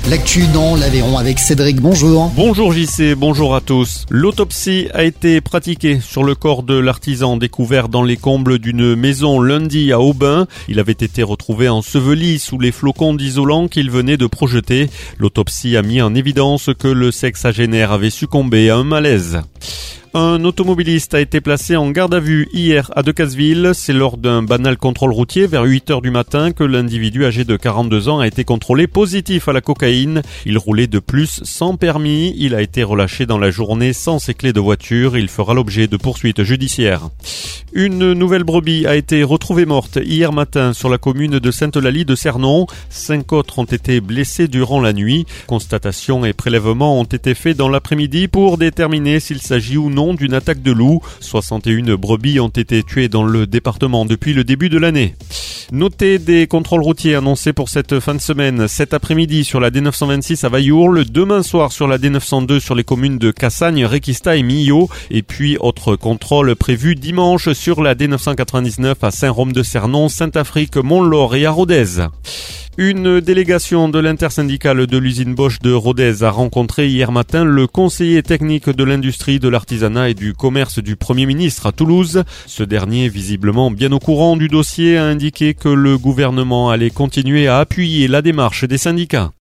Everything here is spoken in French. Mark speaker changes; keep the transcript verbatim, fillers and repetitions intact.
Speaker 1: L'actu dans l'Aveyron avec Cédric, bonjour.
Speaker 2: Bonjour J C, bonjour à tous. L'autopsie a été pratiquée sur le corps de l'artisan découvert dans les combles d'une maison lundi à Aubin. Il avait été retrouvé enseveli sous les flocons d'isolant qu'il venait de projeter. L'autopsie a mis en évidence que le sexagénaire avait succombé à un malaise. Un automobiliste a été placé en garde à vue hier à Decazeville. C'est lors d'un banal contrôle routier vers huit heures du matin que l'individu âgé de quarante-deux ans a été contrôlé positif à la cocaïne. Il roulait de plus sans permis. Il a été relâché dans la journée sans ses clés de voiture. Il fera l'objet de poursuites judiciaires. Une nouvelle brebis a été retrouvée morte hier matin sur la commune de Sainte-Eulalie de Cernon. Cinq autres ont été blessés durant la nuit. Constatation et prélèvements ont été faits dans l'après-midi pour déterminer s'il s'agit ou non d'une attaque de loup. soixante et une brebis ont été tuées dans le département depuis le début de l'année. Notez des contrôles routiers annoncés pour cette fin de semaine. Cet après-midi sur la D neuf cent vingt-six à Vaillourle, demain soir sur la D neuf cent deux sur les communes de Cassagne, Réquista et Millau, et puis autre contrôle prévu dimanche sur la D neuf cent quatre-vingt-dix-neuf à Saint-Rome-de-Cernon, Saint-Afrique, Mont-Laure et à Rodez. Une délégation de l'intersyndicale de l'usine Bosch de Rodez a rencontré hier matin le conseiller technique de l'industrie, de l'artisanat et du commerce du Premier ministre à Toulouse. Ce dernier, visiblement bien au courant du dossier, a indiqué que le gouvernement allait continuer à appuyer la démarche des syndicats.